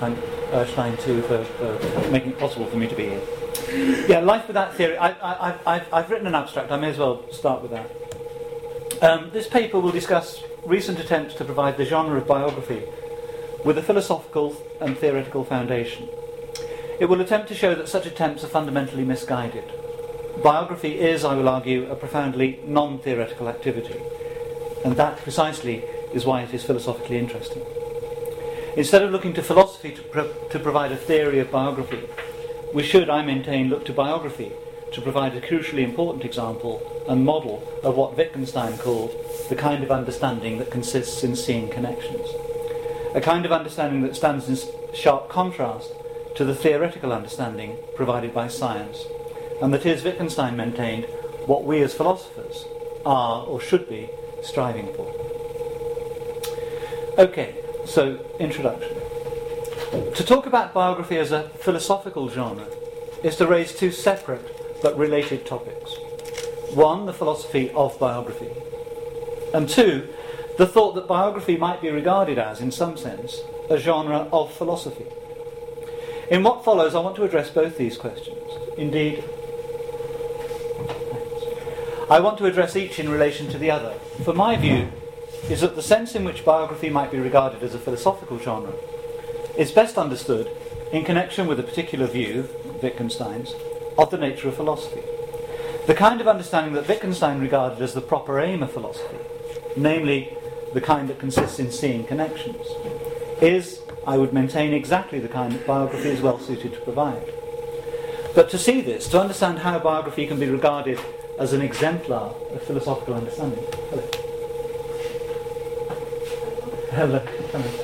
Erstein too for making it possible for me to be here. Yeah, Life Without Theory. I've written an abstract. I may as well start with that. This paper will discuss recent attempts to provide the genre of biography with a philosophical and theoretical foundation. It will attempt to show that such attempts are fundamentally misguided. Biography is, I will argue, a profoundly non-theoretical activity, and that precisely is why it is philosophically interesting. Instead of looking to philosophy to provide a theory of biography, we should, I maintain, look to biography to provide a crucially important example and model of what Wittgenstein called the kind of understanding that consists in seeing connections. A kind of understanding that stands in sharp contrast to the theoretical understanding provided by science, and that is, Wittgenstein maintained, what we as philosophers are, or should be, striving for. Okay, so introduction. To talk about biography as a philosophical genre is to raise two separate but related topics. One, the philosophy of biography, and two, the thought that biography might be regarded as, in some sense, a genre of philosophy. In what follows, I want to address both these questions. Indeed, I want to address each in relation to the other. For my view is that the sense in which biography might be regarded as a philosophical genre is best understood in connection with a particular view, Wittgenstein's, of the nature of philosophy. The kind of understanding that Wittgenstein regarded as the proper aim of philosophy, namely the kind that consists in seeing connections, is, I would maintain, exactly the kind that biography is well suited to provide. But to see this, to understand how biography can be regarded as an exemplar of philosophical understanding. Hello. Hello. Come in.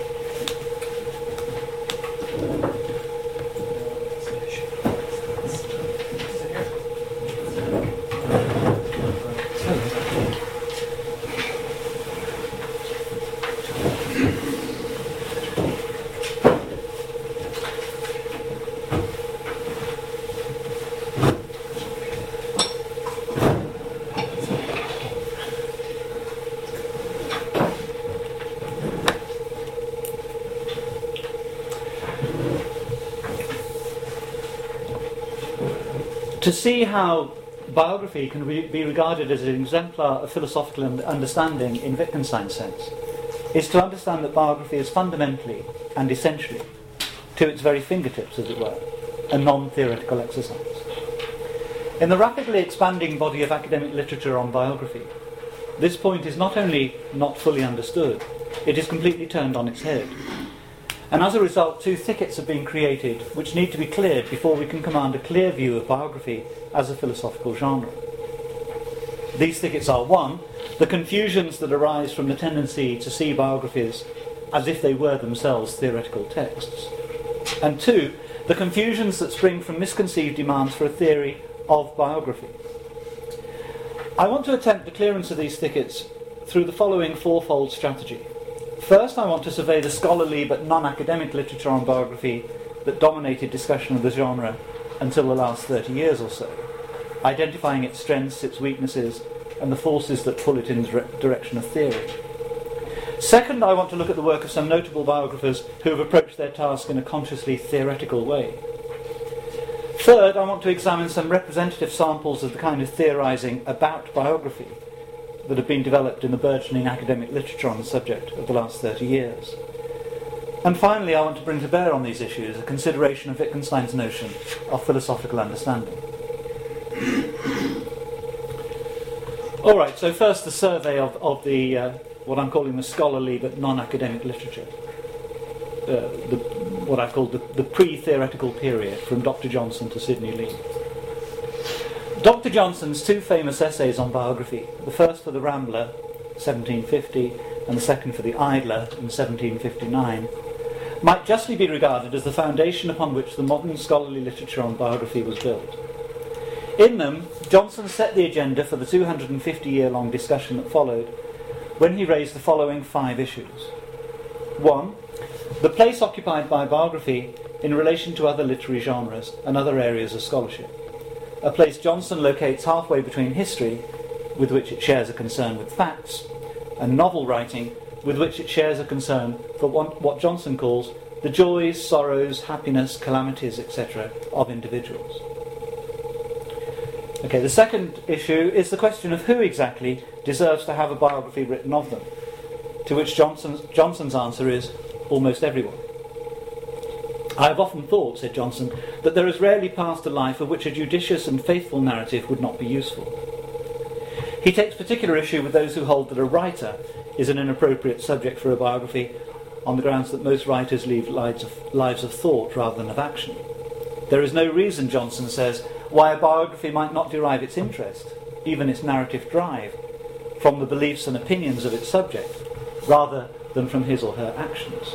To see how biography can be regarded as an exemplar of philosophical understanding in Wittgenstein's sense is to understand that biography is fundamentally and essentially, to its very fingertips as it were, a non-theoretical exercise. In the rapidly expanding body of academic literature on biography, this point is not only not fully understood, it is completely turned on its head. And as a result, two thickets have been created which need to be cleared before we can command a clear view of biography as a philosophical genre. These thickets are: one, the confusions that arise from the tendency to see biographies as if they were themselves theoretical texts, and two, the confusions that spring from misconceived demands for a theory of biography. I want to attempt the clearance of these thickets through the following fourfold strategy. First, I want to survey the scholarly but non-academic literature on biography that dominated discussion of the genre until the last 30 years or so, identifying its strengths, its weaknesses, and the forces that pull it in the direction of theory. Second, I want to look at the work of some notable biographers who have approached their task in a consciously theoretical way. Third, I want to examine some representative samples of the kind of theorising about biography that have been developed in the burgeoning academic literature on the subject of the last 30 years. And finally, I want to bring to bear on these issues a consideration of Wittgenstein's notion of philosophical understanding. All right, so first the survey of the what I'm calling the scholarly but non-academic literature, what I've called the pre-theoretical period, from Dr. Johnson to Sidney Lee. Dr. Johnson's two famous essays on biography, the first for the Rambler, 1750, and the second for the Idler, in 1759, might justly be regarded as the foundation upon which the modern scholarly literature on biography was built. In them, Johnson set the agenda for the 250-year-long discussion that followed when he raised the following 5 issues. 1. The place occupied by biography in relation to other literary genres and other areas of scholarship. A place Johnson locates halfway between history, with which it shares a concern with facts, and novel writing, with which it shares a concern for what Johnson calls the joys, sorrows, happiness, calamities, etc. of individuals. Okay, the second issue is the question of who exactly deserves to have a biography written of them, to which Johnson's answer is almost everyone. I have often thought, said Johnson, that there has rarely passed a life of which a judicious and faithful narrative would not be useful. He takes particular issue with those who hold that a writer is an inappropriate subject for a biography on the grounds that most writers lead lives of thought rather than of action. There is no reason, Johnson says, why a biography might not derive its interest, even its narrative drive, from the beliefs and opinions of its subject, rather than from his or her actions.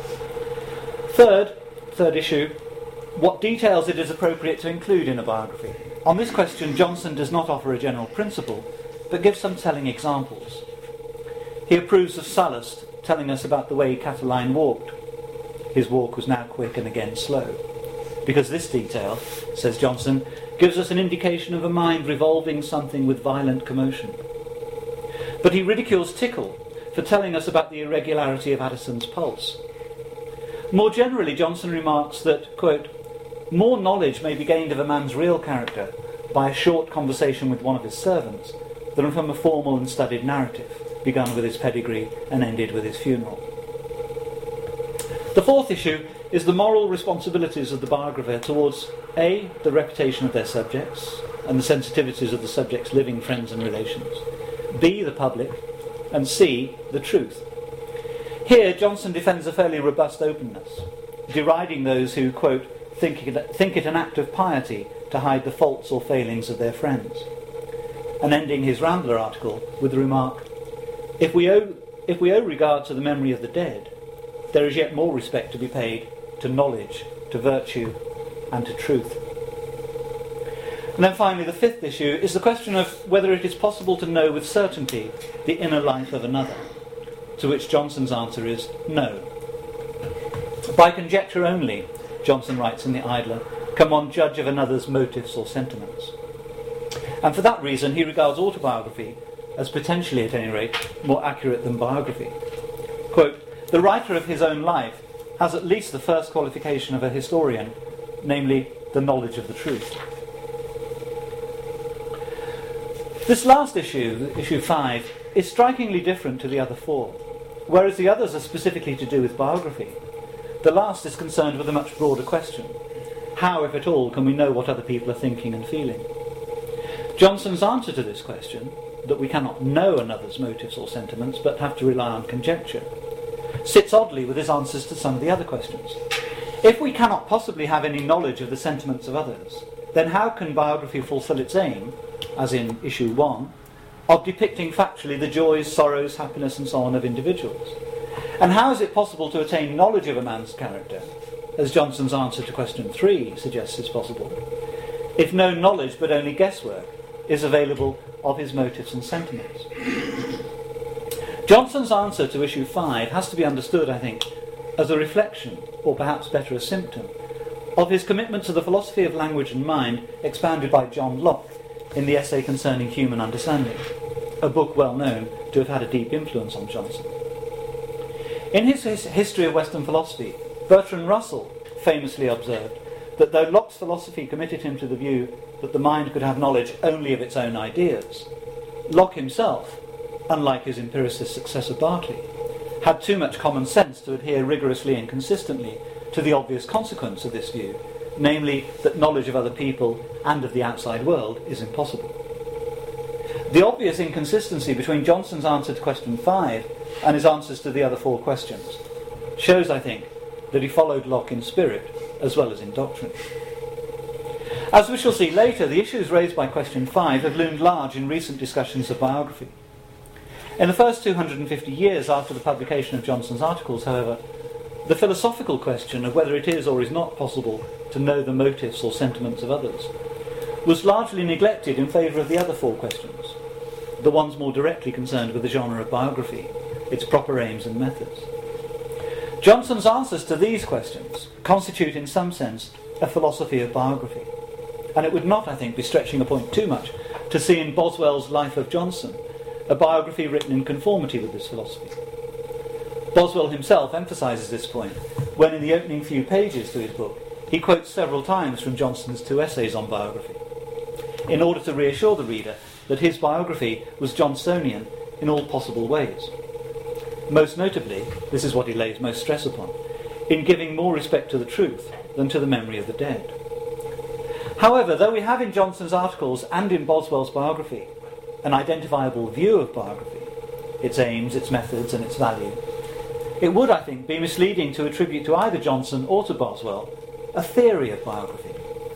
Third issue, what details it is appropriate to include in a biography. On this question, Johnson does not offer a general principle, but gives some telling examples. He approves of Sallust telling us about the way Catiline walked. His walk was now quick and again slow. Because this detail, says Johnson, gives us an indication of a mind revolving something with violent commotion. But he ridicules Tickell for telling us about the irregularity of Addison's pulse. More generally, Johnson remarks that, quote, more knowledge may be gained of a man's real character by a short conversation with one of his servants than from a formal and studied narrative, begun with his pedigree and ended with his funeral. The fourth issue is the moral responsibilities of the biographer towards A, the reputation of their subjects and the sensitivities of the subject's living friends and relations, B, the public, and C, the truth. Here, Johnson defends a fairly robust openness, deriding those who, quote, think it an act of piety to hide the faults or failings of their friends, and ending his Rambler article with the remark, if we owe regard to the memory of the dead, there is yet more respect to be paid to knowledge, to virtue, and to truth. And then finally, the fifth issue is the question of whether it is possible to know with certainty the inner life of another, to which Johnson's answer is no. By conjecture only, Johnson writes in The Idler, can one judge of another's motives or sentiments. And for that reason, he regards autobiography as potentially, at any rate, more accurate than biography. Quote, the writer of his own life has at least the first qualification of a historian, namely the knowledge of the truth. This last issue, issue 5, is strikingly different to the other four. Whereas the others are specifically to do with biography, the last is concerned with a much broader question. How, if at all, can we know what other people are thinking and feeling? Johnson's answer to this question, that we cannot know another's motives or sentiments but have to rely on conjecture, sits oddly with his answers to some of the other questions. If we cannot possibly have any knowledge of the sentiments of others, then how can biography fulfil its aim, as in issue 1, of depicting factually the joys, sorrows, happiness and so on of individuals? And how is it possible to attain knowledge of a man's character, as Johnson's answer to question 3 suggests is possible, if no knowledge but only guesswork is available of his motives and sentiments? Johnson's answer to issue 5 has to be understood, I think, as a reflection, or perhaps better a symptom, of his commitment to the philosophy of language and mind expounded by John Locke in the essay concerning human understanding, a book well known to have had a deep influence on Johnson. In his History of Western Philosophy, Bertrand Russell famously observed that though Locke's philosophy committed him to the view that the mind could have knowledge only of its own ideas, Locke himself, unlike his empiricist successor Berkeley, had too much common sense to adhere rigorously and consistently to the obvious consequence of this view, namely that knowledge of other people and of the outside world is impossible. The obvious inconsistency between Johnson's answer to question 5 and his answers to the other 4 questions shows, I think, that he followed Locke in spirit as well as in doctrine. As we shall see later, the issues raised by question 5 have loomed large in recent discussions of biography. In the first 250 years after the publication of Johnson's articles, however, the philosophical question of whether it is or is not possible to know the motives or sentiments of others was largely neglected in favour of the other 4 questions, the ones more directly concerned with the genre of biography, its proper aims and methods. Johnson's answers to these questions constitute in some sense a philosophy of biography, and it would not, I think, be stretching a point too much to see in Boswell's Life of Johnson a biography written in conformity with this philosophy. Boswell himself emphasises this point when, in the opening few pages to his book, he quotes several times from Johnson's 2 essays on biography, in order to reassure the reader that his biography was Johnsonian in all possible ways. Most notably, this is what he lays most stress upon, in giving more respect to the truth than to the memory of the dead. However, though we have in Johnson's articles and in Boswell's biography an identifiable view of biography, its aims, its methods and its value, it would, I think, be misleading to attribute to either Johnson or to Boswell a theory of biography.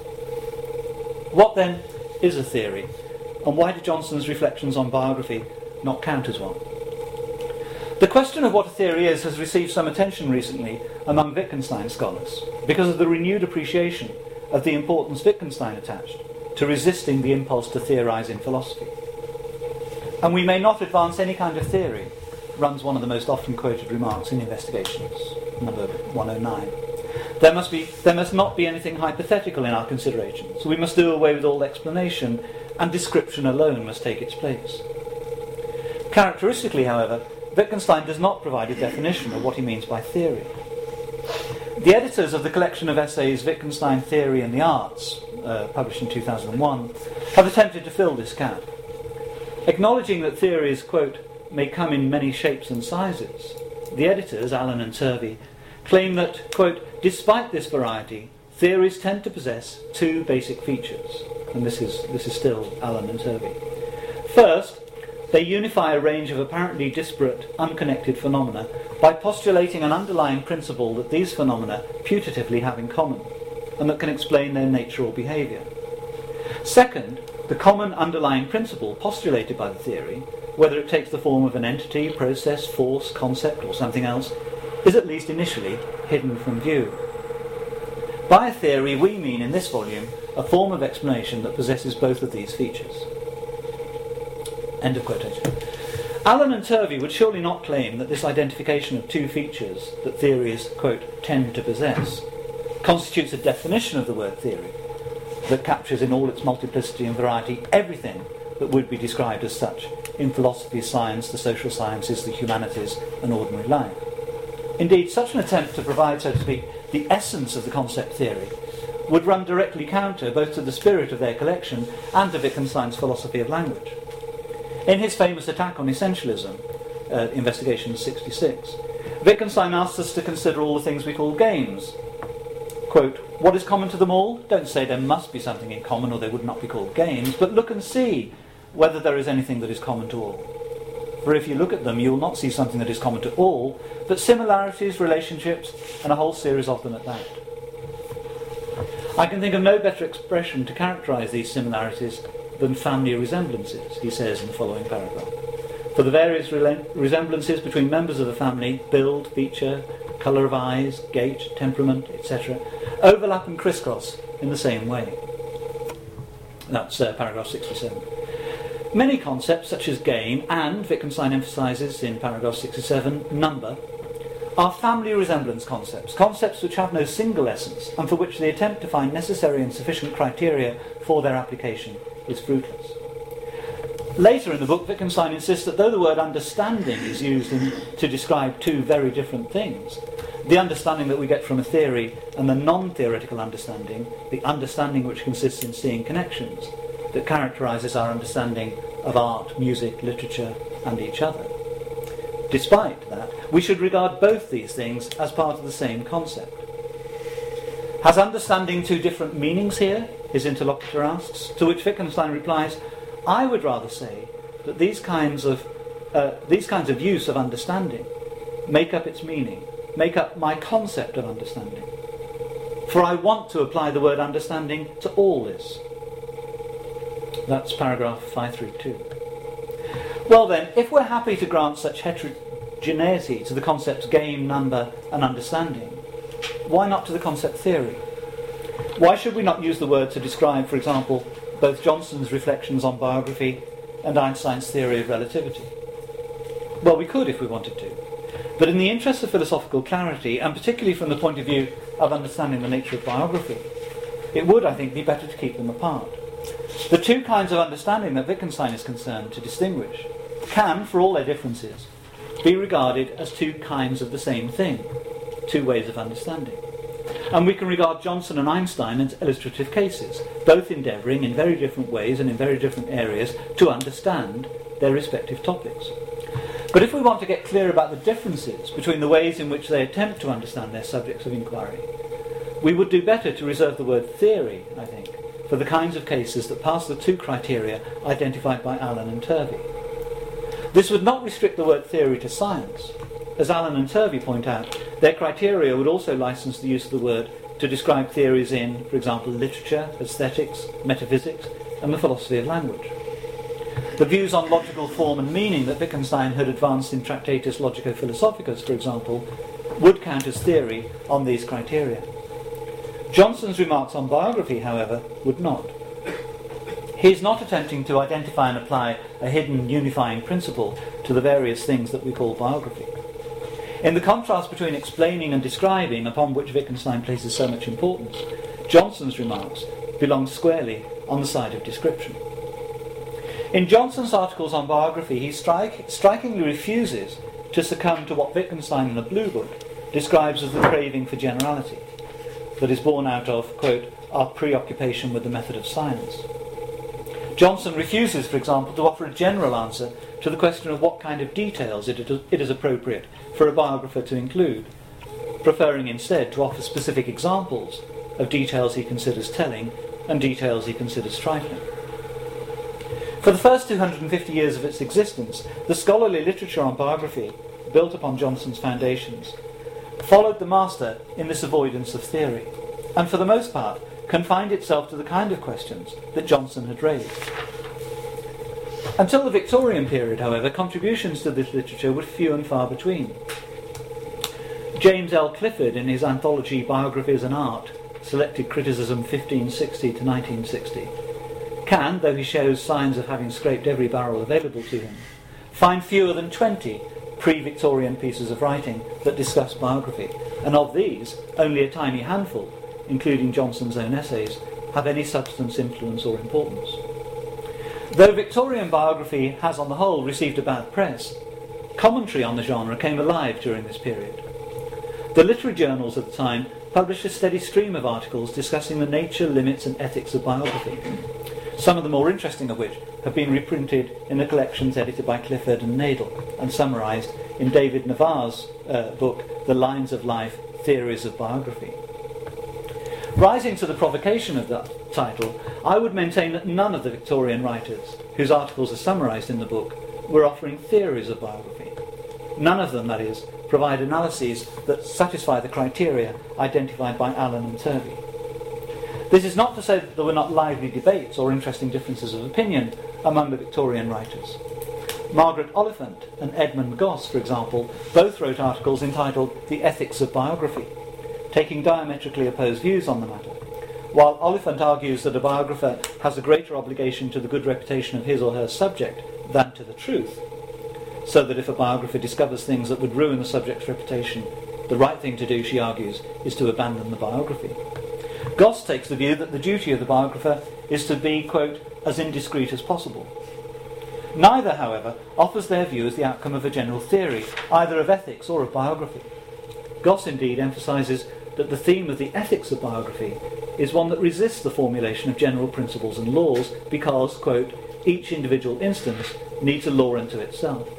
What then is a theory, and why do Johnson's reflections on biography not count as one? The question of what a theory is has received some attention recently among Wittgenstein scholars because of the renewed appreciation of the importance Wittgenstein attached to resisting the impulse to theorise in philosophy. And we may not advance any kind of theory, runs one of the most often quoted remarks in Investigations, number 109. There must not be anything hypothetical in our considerations. We must do away with all explanation, and description alone must take its place. Characteristically, however, Wittgenstein does not provide a definition of what he means by theory. The editors of the collection of essays Wittgenstein, Theory and the Arts, published in 2001, have attempted to fill this gap. Acknowledging that theories, quote, may come in many shapes and sizes, the editors, Allen and Turvey, claim that, quote, despite this variety, theories tend to possess two basic features. And this is still Allen and Turvey. First, they unify a range of apparently disparate, unconnected phenomena by postulating an underlying principle that these phenomena putatively have in common, and that can explain their nature or behaviour. Second, the common underlying principle postulated by the theory, whether it takes the form of an entity, process, force, concept, or something else, is at least initially hidden from view. By a theory, we mean in this volume a form of explanation that possesses both of these features. End of quotation. Allen and Turvey would surely not claim that this identification of two features that theories, quote, tend to possess, constitutes a definition of the word theory that captures in all its multiplicity and variety everything that would be described as such in philosophy, science, the social sciences, the humanities, and ordinary life. Indeed, such an attempt to provide, so to speak, the essence of the concept theory would run directly counter both to the spirit of their collection and to Wittgenstein's philosophy of language. In his famous attack on essentialism, Investigations 66, Wittgenstein asks us to consider all the things we call games. Quote, what is common to them all? Don't say there must be something in common or they would not be called games, but look and see whether there is anything that is common to all. For if you look at them, you will not see something that is common to all, but similarities, relationships, and a whole series of them at that. I can think of no better expression to characterise these similarities than family resemblances, he says in the following paragraph. For the various resemblances between members of a family, build, feature, colour of eyes, gait, temperament, etc., overlap and crisscross in the same way. That's paragraph 67. Many concepts, such as game and, Wittgenstein emphasises in paragraph 67, number, are family resemblance concepts, concepts which have no single essence and for which the attempt to find necessary and sufficient criteria for their application is fruitless. Later in the book, Wittgenstein insists that though the word understanding is used to describe two very different things, the understanding that we get from a theory and the non-theoretical understanding, the understanding which consists in seeing connections, that characterises our understanding of art, music, literature, and each other. Despite that, we should regard both these things as part of the same concept. Has understanding two different meanings here? His interlocutor asks, to which Wittgenstein replies, I would rather say that these kinds of use of understanding make up its meaning, make up my concept of understanding. For I want to apply the word understanding to all this. That's paragraph 532. Well then, if we're happy to grant such heterogeneity to the concepts game, number, and understanding, why not to the concept theory? Why should we not use the word to describe, for example, both Johnson's reflections on biography and Einstein's theory of relativity? Well, we could if we wanted to. But in the interest of philosophical clarity, and particularly from the point of view of understanding the nature of biography, it would, I think, be better to keep them apart. The two kinds of understanding that Wittgenstein is concerned to distinguish can, for all their differences, be regarded as two kinds of the same thing, two ways of understanding. And we can regard Johnson and Einstein as illustrative cases, both endeavouring in very different ways and in very different areas to understand their respective topics. But if we want to get clear about the differences between the ways in which they attempt to understand their subjects of inquiry, we would do better to reserve the word theory, I think, for the kinds of cases that pass the two criteria identified by Allen and Turvey. This would not restrict the word theory to science. As Allen and Turvey point out, their criteria would also license the use of the word to describe theories in, for example, literature, aesthetics, metaphysics, and the philosophy of language. The views on logical form and meaning that Wittgenstein had advanced in Tractatus Logico-Philosophicus, for example, would count as theory on these criteria. Johnson's remarks on biography, however, would not. He is not attempting to identify and apply a hidden unifying principle to the various things that we call biography. In the contrast between explaining and describing, upon which Wittgenstein places so much importance, Johnson's remarks belong squarely on the side of description. In Johnson's articles on biography, he strikingly refuses to succumb to what Wittgenstein in the Blue Book describes as the craving for generality, that is born out of, quote, our preoccupation with the method of science. Johnson refuses, for example, to offer a general answer to the question of what kind of details it is appropriate for a biographer to include, preferring instead to offer specific examples of details he considers telling and details he considers trifling. For the first 250 years of its existence, the scholarly literature on biography, built upon Johnson's foundations, followed the master in this avoidance of theory, and for the most part confined itself to the kind of questions that Johnson had raised. Until the Victorian period, however, contributions to this literature were few and far between. James L. Clifford, in his anthology Biographies and Art, Selected Criticism 1560 to 1960, can, though he shows signs of having scraped every barrel available to him, find fewer than 20 pre-Victorian pieces of writing that discuss biography, and of these, only a tiny handful, including Johnson's own essays, have any substance, influence or importance. Though Victorian biography has on the whole received a bad press, commentary on the genre came alive during this period. The literary journals at the time published a steady stream of articles discussing the nature, limits and ethics of biography, some of the more interesting of which have been reprinted in the collections edited by Clifford and Nadel and summarised in David Navarre's book, The Lines of Life, Theories of Biography. Rising to the provocation of that title, I would maintain that none of the Victorian writers, whose articles are summarised in the book, were offering theories of biography. None of them, that is, provide analyses that satisfy the criteria identified by Allen and Turvey. This is not to say that there were not lively debates or interesting differences of opinion among the Victorian writers. Margaret Oliphant and Edmund Goss, for example, both wrote articles entitled The Ethics of Biography, taking diametrically opposed views on the matter. While Oliphant argues that a biographer has a greater obligation to the good reputation of his or her subject than to the truth, so that if a biographer discovers things that would ruin the subject's reputation, the right thing to do, she argues, is to abandon the biography. Goss takes the view that the duty of the biographer is to be, quote, as indiscreet as possible. Neither, however, offers their view as the outcome of a general theory, either of ethics or of biography. Goss indeed emphasises that the theme of the ethics of biography is one that resists the formulation of general principles and laws because, quote, each individual instance needs a law unto itself.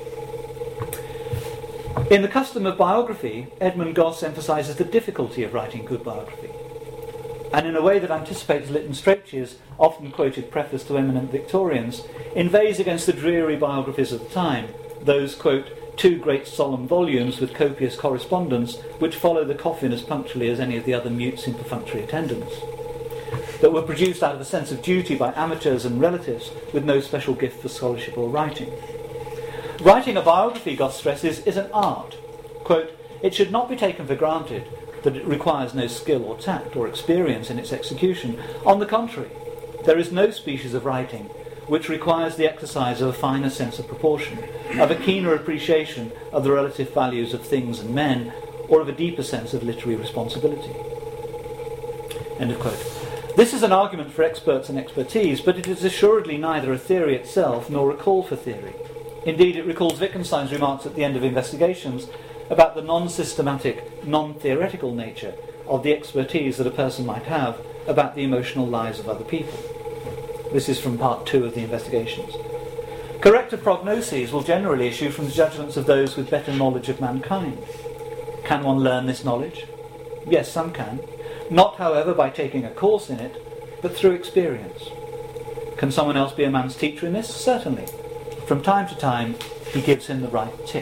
In The Custom of Biography, Edmund Goss emphasises the difficulty of writing good biography, and in a way that anticipates Lytton Strachey's often quoted preface to eminent Victorians, inveighs against the dreary biographies of the time, those, quote, two great solemn volumes with copious correspondence which follow the coffin as punctually as any of the other mutes in perfunctory attendance, that were produced out of a sense of duty by amateurs and relatives with no special gift for scholarship or writing. Writing a biography, Goss stresses, is an art. Quote, it should not be taken for granted that it requires no skill or tact or experience in its execution. On the contrary, there is no species of writing which requires the exercise of a finer sense of proportion, of a keener appreciation of the relative values of things and men, or of a deeper sense of literary responsibility. End of quote. This is an argument for experts and expertise, but it is assuredly neither a theory itself nor a call for theory. Indeed, it recalls Wittgenstein's remarks at the end of Investigations about the non-systematic, non-theoretical nature of the expertise that a person might have about the emotional lives of other people. This is from part 2 of the Investigations. Corrective prognoses will generally issue from the judgments of those with better knowledge of mankind. Can one learn this knowledge? Yes, some can. Not, however, by taking a course in it, but through experience. Can someone else be a man's teacher in this? Certainly. From time to time, he gives him the right tip.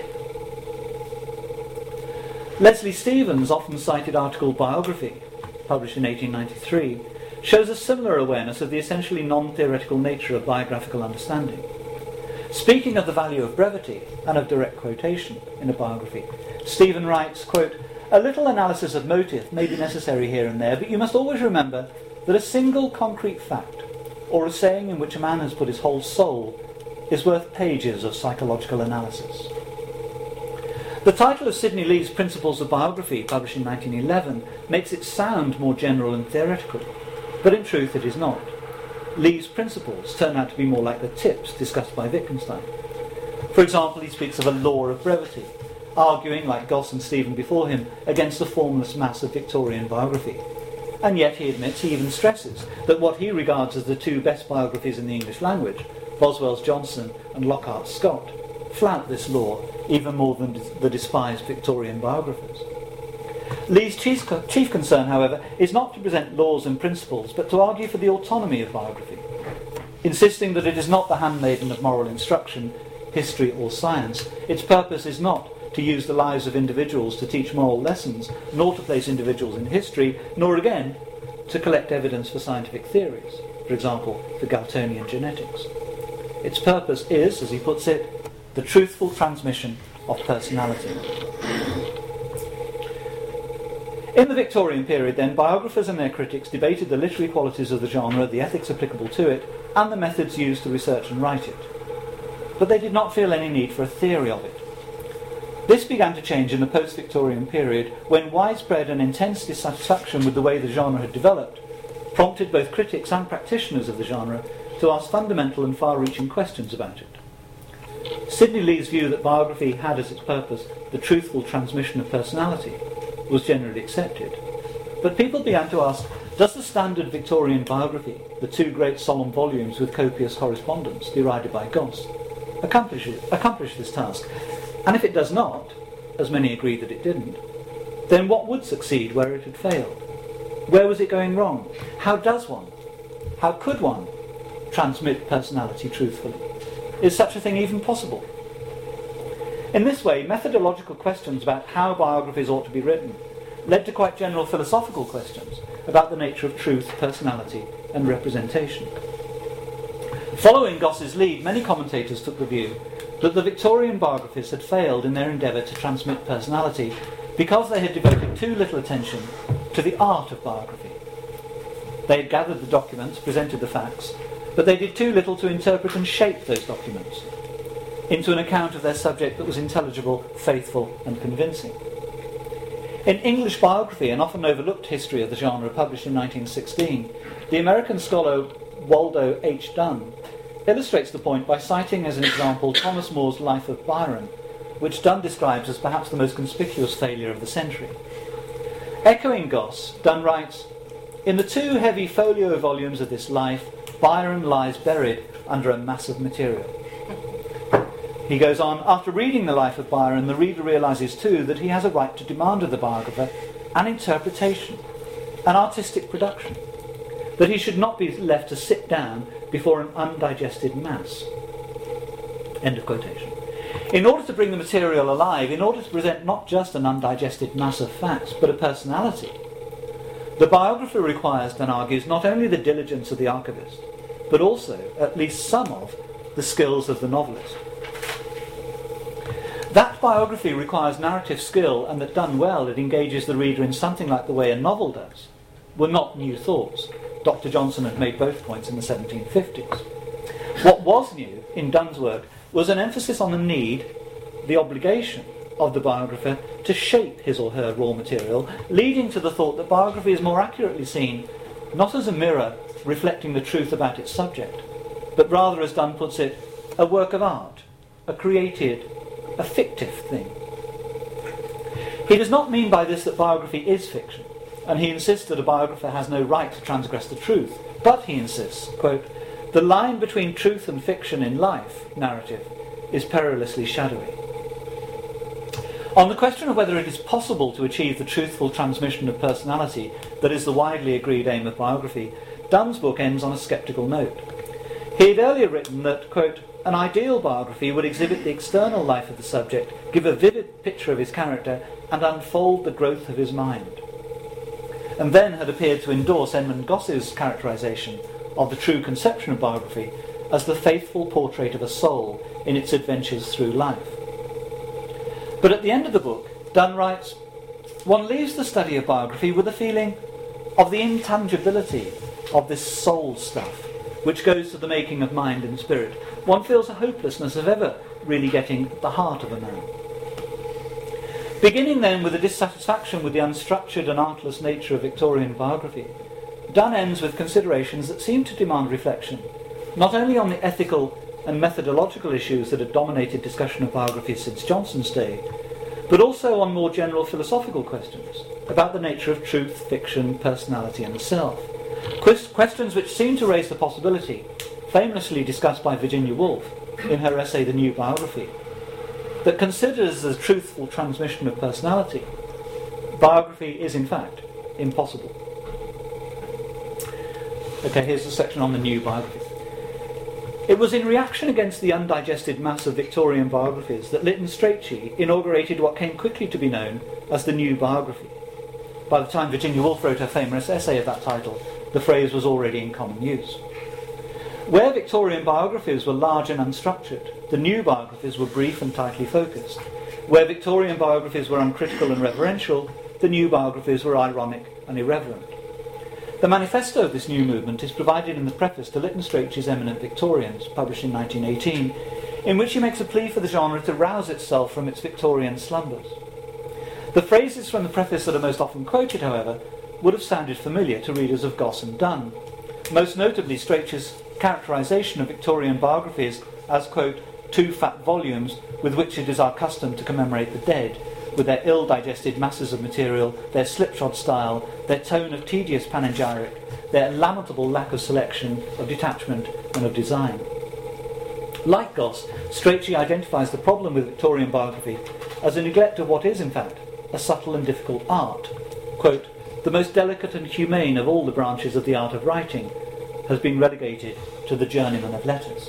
Leslie Stephen's often cited article Biography, published in 1893, shows a similar awareness of the essentially non-theoretical nature of biographical understanding. Speaking of the value of brevity and of direct quotation in a biography, Stephen writes, quote, "A little analysis of motive may be necessary here and there, but you must always remember that a single concrete fact, or a saying in which a man has put his whole soul, is worth pages of psychological analysis." The title of Sidney Lee's Principles of Biography, published in 1911, makes it sound more general and theoretical, but in truth it is not. Lee's principles turn out to be more like the tips discussed by Wittgenstein. For example, he speaks of a law of brevity, arguing, like Goss and Stephen before him, against the formless mass of Victorian biography. And yet he admits, he even stresses, that what he regards as the two best biographies in the English language, Boswell's Johnson and Lockhart's Scott, flout this law even more than the despised Victorian biographers. Lee's chief concern, however, is not to present laws and principles, but to argue for the autonomy of biography, insisting that it is not the handmaiden of moral instruction, history or science. Its purpose is not to use the lives of individuals to teach moral lessons, nor to place individuals in history, nor again to collect evidence for scientific theories, for example, for Galtonian genetics. Its purpose is, as he puts it, the truthful transmission of personality. In the Victorian period, then, biographers and their critics debated the literary qualities of the genre, the ethics applicable to it, and the methods used to research and write it. But they did not feel any need for a theory of it. This began to change in the post-Victorian period, when widespread and intense dissatisfaction with the way the genre had developed prompted both critics and practitioners of the genre to ask fundamental and far-reaching questions about it. Sidney Lee's view that biography had as its purpose the truthful transmission of personality was generally accepted. But people began to ask, does the standard Victorian biography, the two great solemn volumes with copious correspondence derided by Goss, accomplish this task? And if it does not, as many agree that it didn't, then what would succeed where it had failed? Where was it going wrong? How could one transmit personality truthfully? Is such a thing even possible? In this way, methodological questions about how biographies ought to be written led to quite general philosophical questions about the nature of truth, personality, and representation. Following Goss's lead, many commentators took the view that the Victorian biographies had failed in their endeavour to transmit personality because they had devoted too little attention to the art of biography. They had gathered the documents, presented the facts, but they did too little to interpret and shape those documents into an account of their subject that was intelligible, faithful, and convincing. In English Biography, an often overlooked history of the genre published in 1916, the American scholar Waldo H. Dunn illustrates the point by citing as an example Thomas More's Life of Byron, which Dunn describes as perhaps the most conspicuous failure of the century. Echoing Goss, Dunn writes, "In the two heavy folio volumes of this life, Byron lies buried under a mass of material." He goes on, "After reading the life of Byron, the reader realises too that he has a right to demand of the biographer an interpretation, an artistic production, that he should not be left to sit down before an undigested mass." End of quotation. In order to bring the material alive, in order to present not just an undigested mass of facts, but a personality, the biographer requires, Dunn argues, not only the diligence of the archivist, but also, at least some of, the skills of the novelist. That biography requires narrative skill, and that done well it engages the reader in something like the way a novel does, were not new thoughts. Dr. Johnson had made both points in the 1750s. What was new in Dunn's work was an emphasis on the need, the obligation, of the biographer to shape his or her raw material, leading to the thought that biography is more accurately seen not as a mirror reflecting the truth about its subject, but rather, as Dunn puts it, a work of art, a created, a fictive thing. He does not mean by this that biography is fiction, and he insists that a biographer has no right to transgress the truth, but he insists, quote, "The line between truth and fiction in life, narrative, is perilously shadowy." On the question of whether it is possible to achieve the truthful transmission of personality that is the widely agreed aim of biography, Donne's book ends on a sceptical note. He had earlier written that, quote, "An ideal biography would exhibit the external life of the subject, give a vivid picture of his character, and unfold the growth of his mind," and then had appeared to endorse Edmund Goss's characterisation of the true conception of biography as the faithful portrait of a soul in its adventures through life. But at the end of the book, Donne writes, "One leaves the study of biography with a feeling of the intangibility of this soul stuff, which goes to the making of mind and spirit. One feels a hopelessness of ever really getting at the heart of a man." Beginning then with a dissatisfaction with the unstructured and artless nature of Victorian biography, Donne ends with considerations that seem to demand reflection, not only on the ethical and methodological issues that have dominated discussion of biography since Johnson's day, but also on more general philosophical questions about the nature of truth, fiction, personality and the self. Questions which seem to raise the possibility, famously discussed by Virginia Woolf in her essay The New Biography, that considers the truthful transmission of personality, biography is in fact impossible. Okay, here's the section on the new biography. It was in reaction against the undigested mass of Victorian biographies that Lytton Strachey inaugurated what came quickly to be known as the new biography. By the time Virginia Woolf wrote her famous essay of that title, the phrase was already in common use. Where Victorian biographies were large and unstructured, the new biographies were brief and tightly focused. Where Victorian biographies were uncritical and reverential, the new biographies were ironic and irreverent. The manifesto of this new movement is provided in the preface to Lytton Strachey's Eminent Victorians, published in 1918, in which he makes a plea for the genre to rouse itself from its Victorian slumbers. The phrases from the preface that are most often quoted, however, would have sounded familiar to readers of Goss and Donne, most notably Strachey's characterisation of Victorian biographies as, quote, "two fat volumes with which it is our custom to commemorate the dead, with their ill-digested masses of material, their slipshod style, their tone of tedious panegyric, their lamentable lack of selection, of detachment and of design." Like Goss, Strachey identifies the problem with Victorian biography as a neglect of what is, in fact, a subtle and difficult art. Quote, "The most delicate and humane of all the branches of the art of writing has been relegated to the journeyman of letters."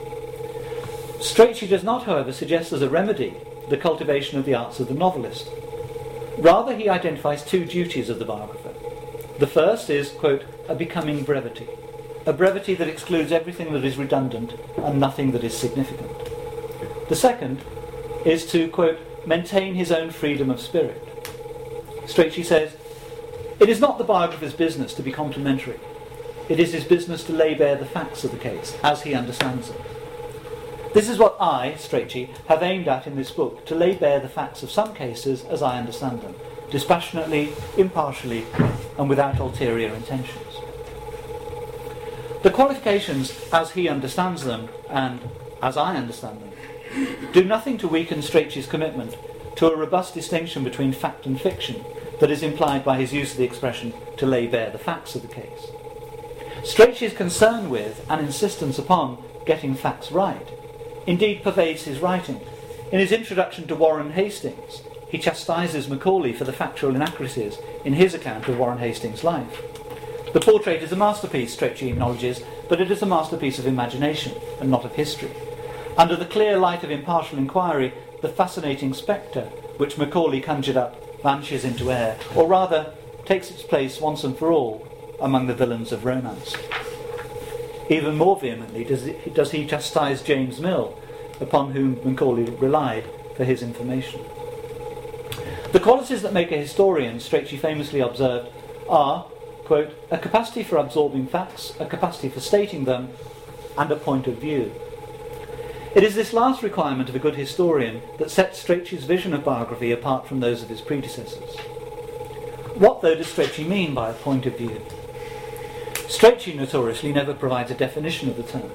Strachey does not, however, suggest as a remedy the cultivation of the arts of the novelist. Rather, he identifies two duties of the biographer. The first is, quote, "a becoming brevity, a brevity that excludes everything that is redundant and nothing that is significant." The second is to, quote, "maintain his own freedom of spirit." Strachey says, "It is not the biographer's business to be complimentary. It is his business to lay bare the facts of the case as he understands them. This is what I, Strachey, have aimed at in this book, to lay bare the facts of some cases as I understand them, dispassionately, impartially, and without ulterior intentions." The qualifications as he understands them and as I understand them do nothing to weaken Strachey's commitment to a robust distinction between fact and fiction that is implied by his use of the expression "to lay bare the facts of the case." Strachey's concern with and insistence upon getting facts right indeed pervades his writing. In his introduction to Warren Hastings, he chastises Macaulay for the factual inaccuracies in his account of Warren Hastings' life. The portrait is a masterpiece, Strachey acknowledges, but it is a masterpiece of imagination and not of history. Under the clear light of impartial inquiry, the fascinating spectre which Macaulay conjured up vanishes into air, or rather takes its place once and for all among the villains of romance. Even more vehemently does he chastise James Mill, upon whom Macaulay relied for his information. The qualities that make a historian, Strachey famously observed, are, quote, "a capacity for absorbing facts, a capacity for stating them, and a point of view." It is this last requirement of a good historian that sets Strachey's vision of biography apart from those of his predecessors. What, though, does Strachey mean by a point of view? Strachey notoriously never provides a definition of the term.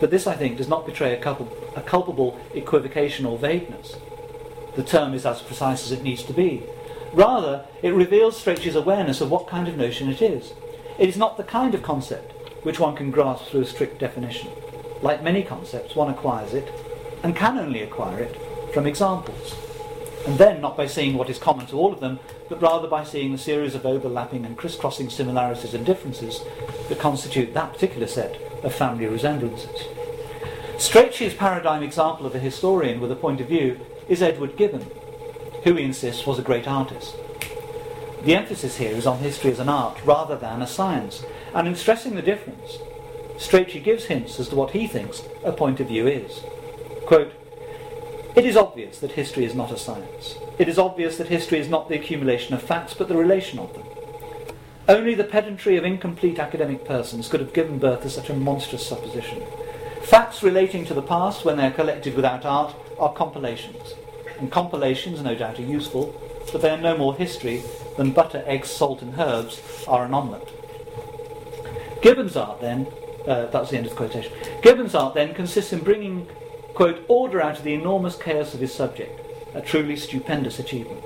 But this, I think, does not betray a culpable equivocation or vagueness. The term is as precise as it needs to be. Rather, it reveals Strachey's awareness of what kind of notion it is. It is not the kind of concept which one can grasp through a strict definition. Like many concepts, one acquires it, and can only acquire it, from examples. And then not by seeing what is common to all of them, but rather by seeing the series of overlapping and crisscrossing similarities and differences that constitute that particular set of family resemblances. Strachey's paradigm example of a historian with a point of view is Edward Gibbon, who he insists was a great artist. The emphasis here is on history as an art rather than a science, and in stressing the difference, Strachey gives hints as to what he thinks a point of view is. Quote, "It is obvious that history is not a science. It is obvious that history is not the accumulation of facts, but the relation of them. Only the pedantry of incomplete academic persons could have given birth to such a monstrous supposition. Facts relating to the past, when they are collected without art, are compilations. And compilations, no doubt, are useful, but they are no more history than butter, eggs, salt and herbs are an omelette." Gibbon's art then, that's the end of the quotation, Gibbon's art then consists in bringing, quote, "order out of the enormous chaos of his subject, a truly stupendous achievement."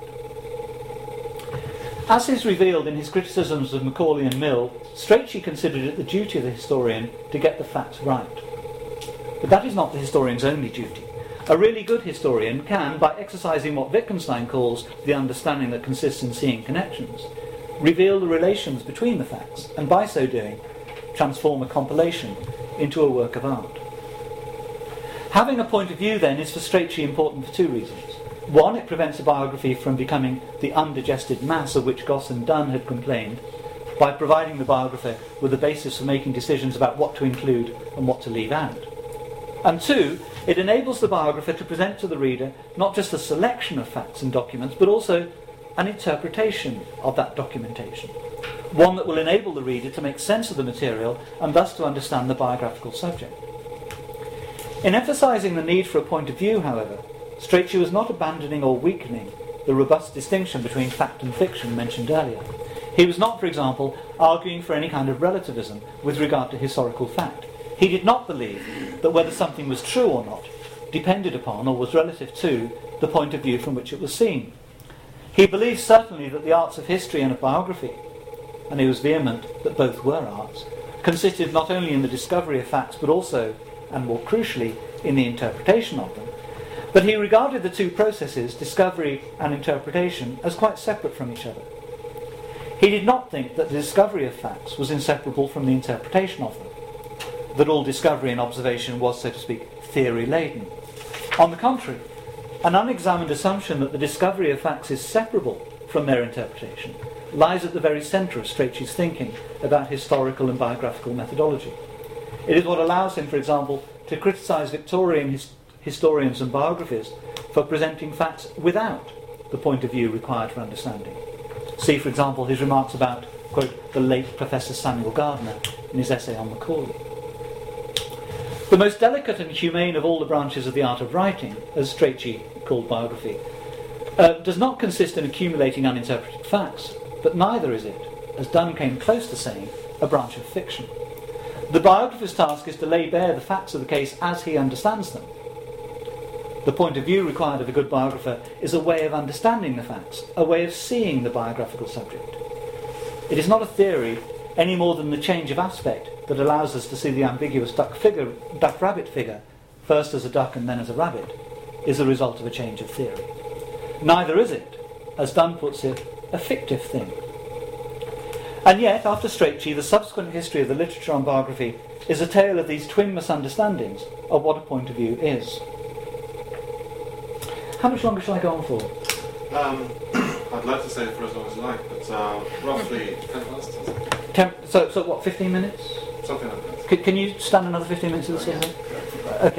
As is revealed in his criticisms of Macaulay and Mill, Strachey considered it the duty of the historian to get the facts right. But that is not the historian's only duty. A really good historian can, by exercising what Wittgenstein calls the understanding that consists in seeing connections, reveal the relations between the facts, and by so doing, transform a compilation into a work of art. Having a point of view, then, is for Strachey important for two reasons. One, it prevents a biography from becoming the undigested mass of which Goss and Dunn had complained, by providing the biographer with a basis for making decisions about what to include and what to leave out. And two, it enables the biographer to present to the reader not just a selection of facts and documents, but also an interpretation of that documentation, one that will enable the reader to make sense of the material and thus to understand the biographical subject. In emphasising the need for a point of view, however, Strachey was not abandoning or weakening the robust distinction between fact and fiction mentioned earlier. He was not, for example, arguing for any kind of relativism with regard to historical fact. He did not believe that whether something was true or not depended upon or was relative to the point of view from which it was seen. He believed certainly that the arts of history and of biography, and he was vehement that both were arts, consisted not only in the discovery of facts but also, and more crucially, in the interpretation of them. But he regarded the two processes, discovery and interpretation, as quite separate from each other. He did not think that the discovery of facts was inseparable from the interpretation of them, that all discovery and observation was, so to speak, theory-laden. On the contrary, an unexamined assumption that the discovery of facts is separable from their interpretation lies at the very centre of Strachey's thinking about historical and biographical methodology. It is what allows him, for example, to criticise Victorian historians and biographies for presenting facts without the point of view required for understanding. See, for example, his remarks about, quote, the late Professor Samuel Gardner in his essay on Macaulay. The most delicate and humane of all the branches of the art of writing, as Strachey called biography, does not consist in accumulating uninterpreted facts, but neither is it, as Dunn came close to saying, a branch of fiction. The biographer's task is to lay bare the facts of the case as he understands them. The point of view required of a good biographer is a way of understanding the facts, a way of seeing the biographical subject. It is not a theory any more than the change of aspect that allows us to see the ambiguous duck-rabbit figure, first as a duck and then as a rabbit, is the result of a change of theory. Neither is it, as Dunn puts it, a fictive thing. And yet, after Strachey, the subsequent history of the literature on biography is a tale of these twin misunderstandings of what a point of view is. How much longer shall I go on for? I'd like to say for as long as you like, but roughly 10 minutes. So what, 15 minutes? Something like that. Can you stand another 15 minutes at the same time? Okay.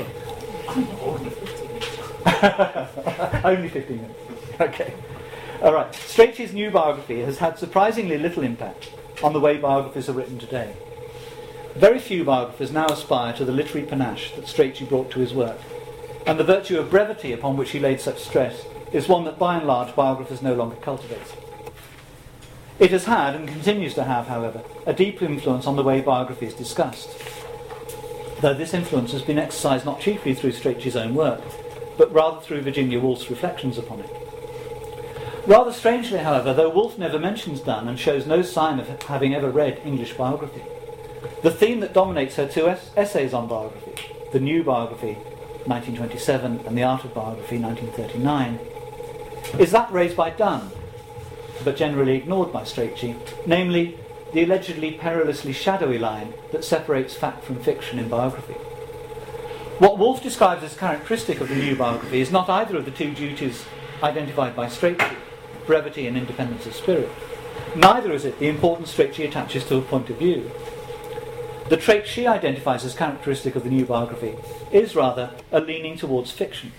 Only 15 minutes. Okay. All right. Strachey's new biography has had surprisingly little impact on the way biographies are written today. Very few biographers now aspire to the literary panache that Strachey brought to his work, and the virtue of brevity upon which he laid such stress is one that by and large biographers no longer cultivate. It has had, and continues to have, however, a deep influence on the way biography is discussed. though this influence has been exercised not chiefly through Strachey's own work, but rather through Virginia Woolf's reflections upon it. Rather strangely, however, though Woolf never mentions Donne and shows no sign of having ever read English biography, the theme that dominates her two essays on biography, The New Biography, 1927, and The Art of Biography, 1939, is that raised by Donne, but generally ignored by Strachey, namely the allegedly perilously shadowy line that separates fact from fiction in biography. What Woolf describes as characteristic of the new biography is not either of the two duties identified by Strachey, brevity and independence of spirit. Neither is it the importance Strachey attaches to a point of view. The trait she identifies as characteristic of the new biography is rather a leaning towards fiction.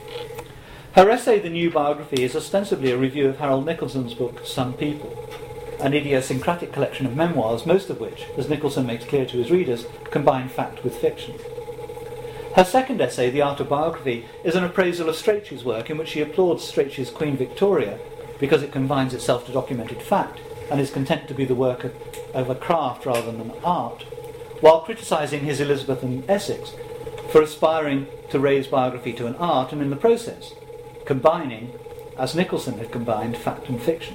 Her essay, The New Biography, is ostensibly a review of Harold Nicolson's book, Some People, an idiosyncratic collection of memoirs, most of which, as Nicholson makes clear to his readers, combine fact with fiction. Her second essay, The Art of Biography, is an appraisal of Strachey's work in which she applauds Strachey's Queen Victoria because it confines itself to documented fact and is content to be the work of a craft rather than an art, while criticising his Elizabeth and Essex for aspiring to raise biography to an art and in the process combining, as Nicholson had combined, fact and fiction.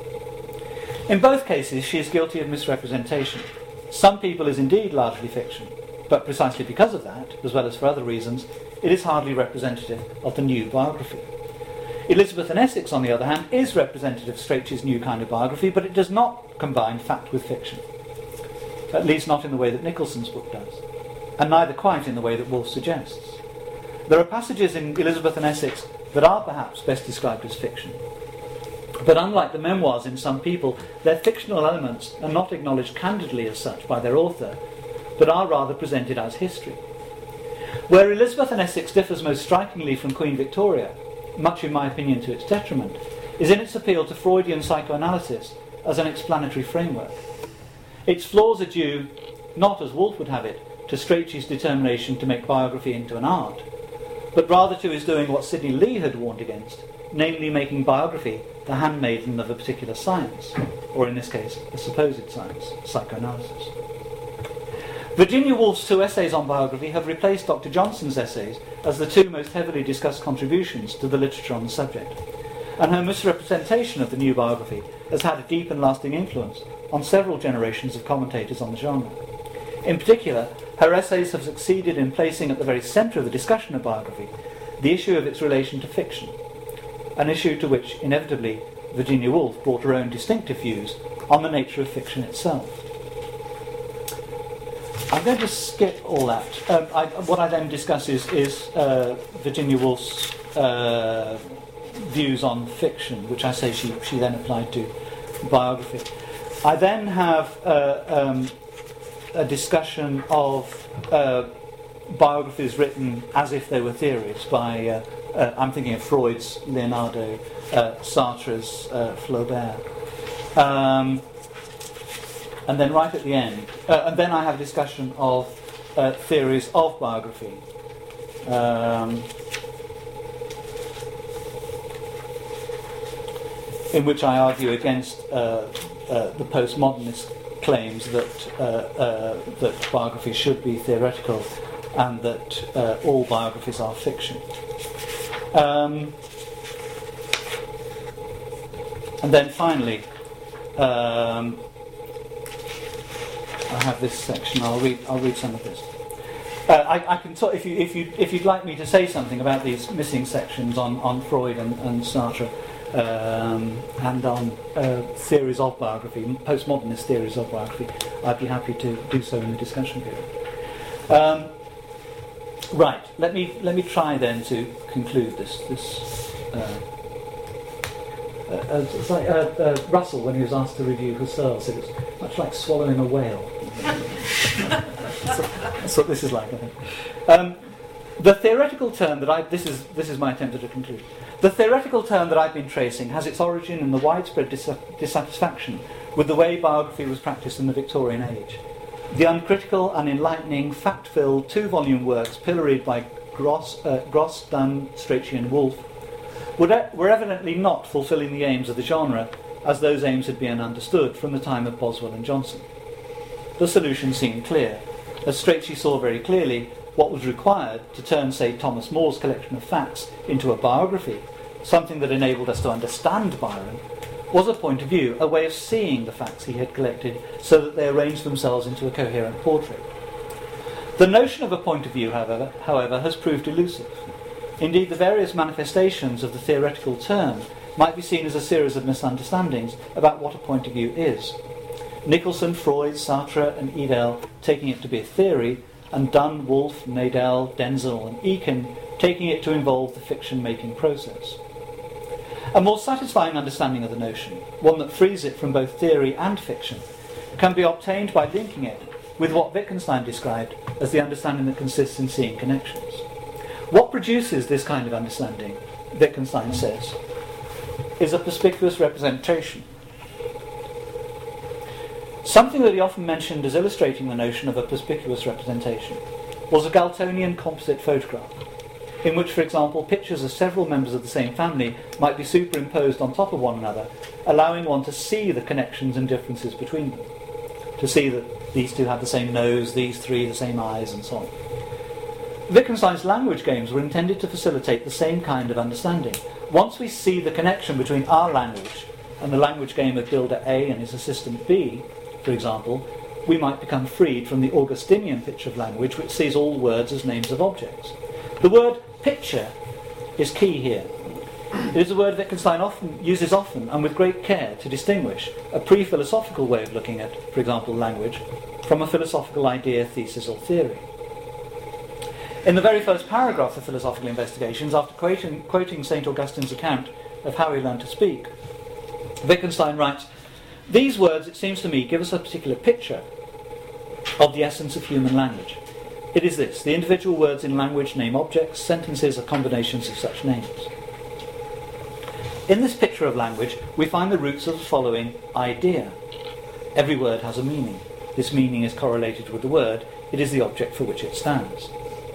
In both cases she is guilty of misrepresentation. Some People is indeed largely fiction, but precisely because of that, as well as for other reasons, it is hardly representative of the new biography. Elizabeth and Essex, on the other hand, is representative of Strachey's new kind of biography, but it does not combine fact with fiction, at least not in the way that Nicholson's book does, and neither quite in the way that Woolf suggests. There are passages in Elizabeth and Essex that are perhaps best described as fiction, but unlike the memoirs in Some People, their fictional elements are not acknowledged candidly as such by their author, but are rather presented as history. Where Elizabeth and Essex differs most strikingly from Queen Victoria, much in my opinion to its detriment, is in its appeal to Freudian psychoanalysis as an explanatory framework. Its flaws are due, not as Woolf would have it, to Strachey's determination to make biography into an art, but rather to his doing what Sidney Lee had warned against, namely making biography the handmaiden of a particular science, or in this case, a supposed science, psychoanalysis. Virginia Woolf's two essays on biography have replaced Dr. Johnson's essays as the two most heavily discussed contributions to the literature on the subject, and her misrepresentation of the new biography has had a deep and lasting influence on several generations of commentators on the genre. In particular, her essays have succeeded in placing at the very centre of the discussion of biography the issue of its relation to fiction, an issue to which, inevitably, Virginia Woolf brought her own distinctive views on the nature of fiction itself. I'm going to skip all that. What I then discuss is Virginia Woolf's views on fiction, which I say she then applied to biography. I then have a discussion of biographies written as if they were theories by, I'm thinking of Freud's Leonardo, Sartre's Flaubert. And then right at the end, and then I have a discussion of theories of biography. In which I argue against the postmodernist claims that biography should be theoretical and that all biographies are fiction. And then finally, I have this section. I'll read some of this. I can talk if you'd like me to say something about these missing sections on Freud and Sartre. And on theories of biography, postmodernist theories of biography, I'd be happy to do so in the discussion period. Right, let me try then to conclude this. It's like Russell, when he was asked to review Husserl, said it's much like swallowing a whale. That's what this is like, I think. The theoretical turn that this is my attempt at a conclusion. The theoretical turn that I've been tracing has its origin in the widespread dissatisfaction with the way biography was practiced in the Victorian age. The uncritical and enlightening, fact-filled, 2-volume works pilloried by Gross, Donne, Strachey and Woolf were evidently not fulfilling the aims of the genre as those aims had been understood from the time of Boswell and Johnson. The solution seemed clear. As Strachey saw very clearly, what was required to turn, say, Thomas More's collection of facts into a biography, something that enabled us to understand Byron, was a point of view, a way of seeing the facts he had collected so that they arranged themselves into a coherent portrait. The notion of a point of view, however, has proved elusive. Indeed, the various manifestations of the theoretical term might be seen as a series of misunderstandings about what a point of view is. Nicholson, Freud, Sartre and Edel taking it to be a theory, and Dunn, Wolff, Nadel, Denzel and Ekin taking it to involve the fiction-making process. A more satisfying understanding of the notion, one that frees it from both theory and fiction, can be obtained by linking it with what Wittgenstein described as the understanding that consists in seeing connections. What produces this kind of understanding, Wittgenstein says, is a perspicuous representation. Something that he often mentioned as illustrating the notion of a perspicuous representation was a Galtonian composite photograph, in which, for example, pictures of several members of the same family might be superimposed on top of one another, allowing one to see the connections and differences between them, to see that these two have the same nose, these three the same eyes, and so on. Wittgenstein's language games were intended to facilitate the same kind of understanding. Once we see the connection between our language and the language game of builder A and his assistant B, for example, we might become freed from the Augustinian picture of language, which sees all words as names of objects. The word picture is key here. It is a word Wittgenstein uses often and with great care to distinguish a pre-philosophical way of looking at, for example, language, from a philosophical idea, thesis or theory. In the very first paragraph of Philosophical Investigations, after quoting St. Augustine's account of how he learned to speak, Wittgenstein writes, "These words, it seems to me, give us a particular picture of the essence of human language. It is this: the individual words in language name objects, sentences are combinations of such names. In this picture of language, we find the roots of the following idea. Every word has a meaning. This meaning is correlated with the word. It is the object for which it stands."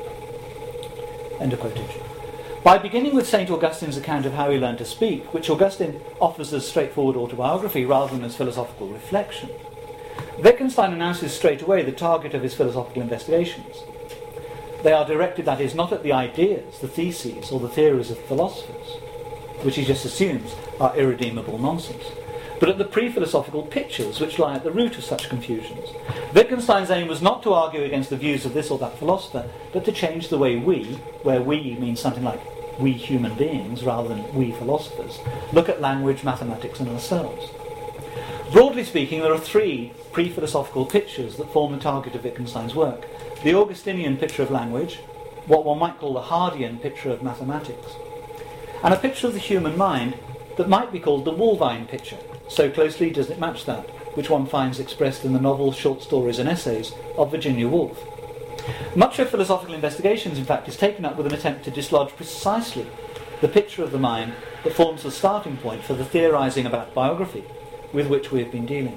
End of quotation. By beginning with St. Augustine's account of how he learned to speak, which Augustine offers as straightforward autobiography rather than as philosophical reflection, Wittgenstein announces straight away the target of his philosophical investigations. They are directed, that is, not at the ideas, the theses, or the theories of philosophers, which he just assumes are irredeemable nonsense, but at the pre-philosophical pictures which lie at the root of such confusions. Wittgenstein's aim was not to argue against the views of this or that philosopher, but to change the way we, where we means something like we human beings rather than we philosophers, look at language, mathematics and ourselves. Broadly speaking, there are three pre-philosophical pictures that form the target of Wittgenstein's work. The Augustinian picture of language, what one might call the Hardian picture of mathematics, and a picture of the human mind that might be called the Wolvine picture. So closely does it match that, which one finds expressed in the novels, short stories and essays of Virginia Woolf. Much of Philosophical Investigations, in fact, is taken up with an attempt to dislodge precisely the picture of the mind that forms the starting point for the theorising about biography with which we have been dealing.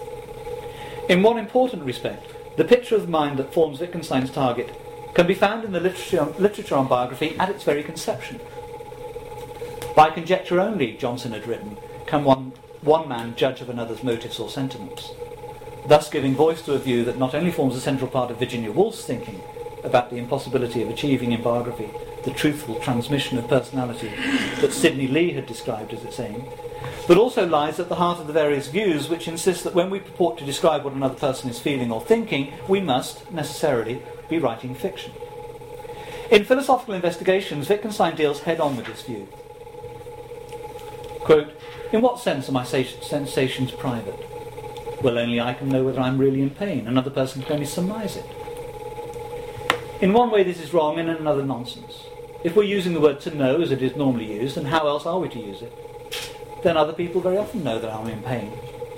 In one important respect, the picture of the mind that forms Wittgenstein's target can be found in the literature on biography at its very conception. By conjecture only, Johnson had written, can one man judge of another's motives or sentiments, thus giving voice to a view that not only forms a central part of Virginia Woolf's thinking about the impossibility of achieving in biography the truthful transmission of personality that Sidney Lee had described as its aim, but also lies at the heart of the various views which insist that when we purport to describe what another person is feeling or thinking, we must, necessarily, be writing fiction. In Philosophical Investigations, Wittgenstein deals head-on with this view. Quote, "In what sense are my sensations private? Well, only I can know whether I'm really in pain. Another person can only surmise it. In one way this is wrong, and in another nonsense. If we're using the word to know as it is normally used, and how else are we to use it? Then other people very often know that I'm in pain.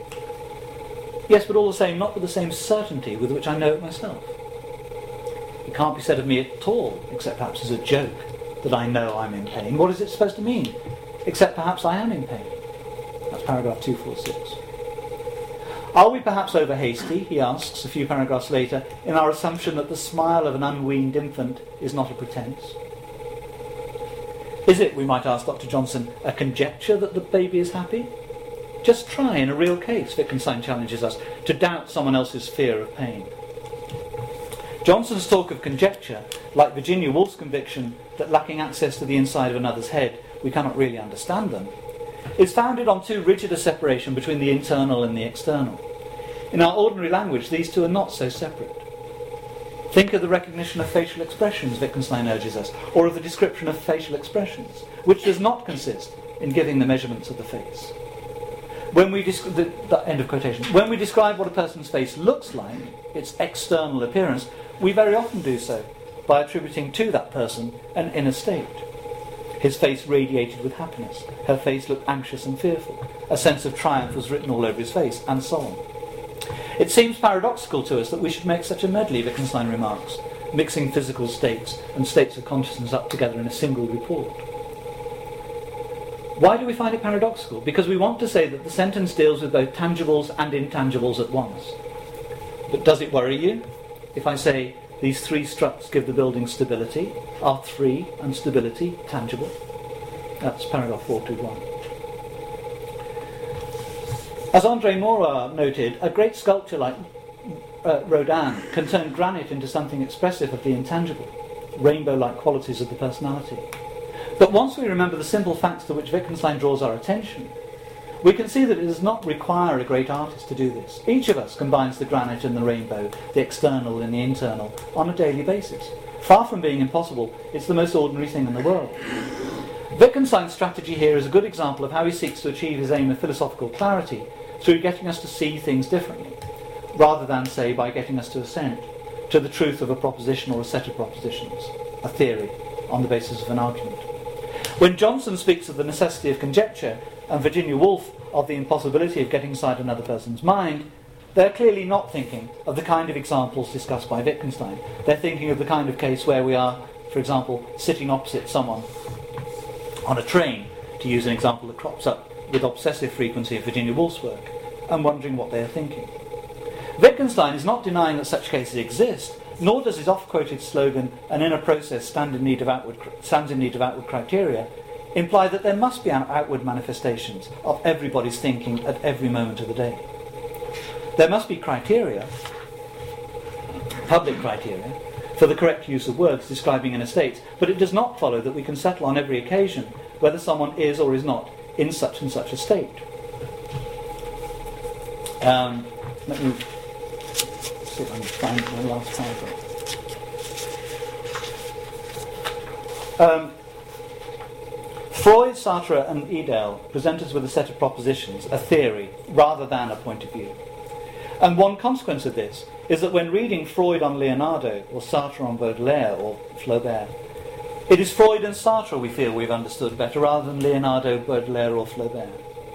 Yes, but all the same, not with the same certainty with which I know it myself. It can't be said of me at all, except perhaps as a joke, that I know I'm in pain. What is it supposed to mean? Except perhaps I am in pain." That's paragraph 246. Are we perhaps over hasty, he asks a few paragraphs later, in our assumption that the smile of an unweaned infant is not a pretence? Is it, we might ask Dr. Johnson, a conjecture that the baby is happy? Just try, in a real case, Wittgenstein challenges us, to doubt someone else's fear of pain. Johnson's talk of conjecture, like Virginia Woolf's conviction that lacking access to the inside of another's head, we cannot really understand them, is founded on too rigid a separation between the internal and the external. In our ordinary language, these two are not so separate. Think of the recognition of facial expressions, Wittgenstein urges us, or of the description of facial expressions, which does not consist in giving the measurements of the face. When we end of quotation. When we describe what a person's face looks like, its external appearance, we very often do so by attributing to that person an inner state. His face radiated with happiness. Her face looked anxious and fearful. A sense of triumph was written all over his face, and so on. It seems paradoxical to us that we should make such a medley, Wittgenstein remarks, mixing physical states and states of consciousness up together in a single report. Why do we find it paradoxical? Because we want to say that the sentence deals with both tangibles and intangibles at once. But does it worry you if I say these three struts give the building stability? Are three and stability tangible? That's paragraph 421. As André Maurois noted, a great sculpture like Rodin can turn granite into something expressive of the intangible, rainbow-like qualities of the personality. But once we remember the simple facts to which Wittgenstein draws our attention, we can see that it does not require a great artist to do this. Each of us combines the granite and the rainbow, the external and the internal, on a daily basis. Far from being impossible, it's the most ordinary thing in the world. Wittgenstein's strategy here is a good example of how he seeks to achieve his aim of philosophical clarity through getting us to see things differently, rather than, say, by getting us to assent to the truth of a proposition or a set of propositions, a theory, on the basis of an argument. When Johnson speaks of the necessity of conjecture and Virginia Woolf of the impossibility of getting inside another person's mind, they're clearly not thinking of the kind of examples discussed by Wittgenstein. They're thinking of the kind of case where we are, for example, sitting opposite someone on a train, to use an example that crops up with obsessive frequency of Virginia Woolf's work, and wondering what they are thinking. Wittgenstein is not denying that such cases exist, nor does his oft-quoted slogan, an inner process stands in need of outward criteria, imply that there must be outward manifestations of everybody's thinking at every moment of the day. There must be criteria, public criteria, for the correct use of words describing inner states, but it does not follow that we can settle on every occasion whether someone is or is not in such and such a state. Let me see if I can find my last paragraph. Freud, Sartre and Edel present us with a set of propositions, a theory, rather than a point of view. And one consequence of this is that when reading Freud on Leonardo, or Sartre on Baudelaire or Flaubert, it is Freud and Sartre we feel we've understood better, rather than Leonardo, Baudelaire or Flaubert.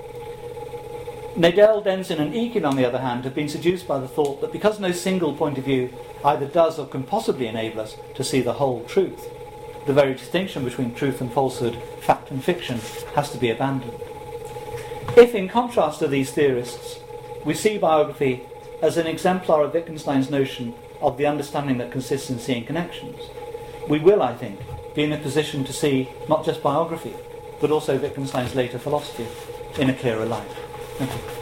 Nadel, Denzin and Ekin, on the other hand, have been seduced by the thought that because no single point of view either does or can possibly enable us to see the whole truth, the very distinction between truth and falsehood, fact and fiction, has to be abandoned. If, in contrast to these theorists, we see biography as an exemplar of Wittgenstein's notion of the understanding that consists in seeing connections, we will, I think, be in a position to see not just biography, but also Wittgenstein's later philosophy in a clearer light. Thank you.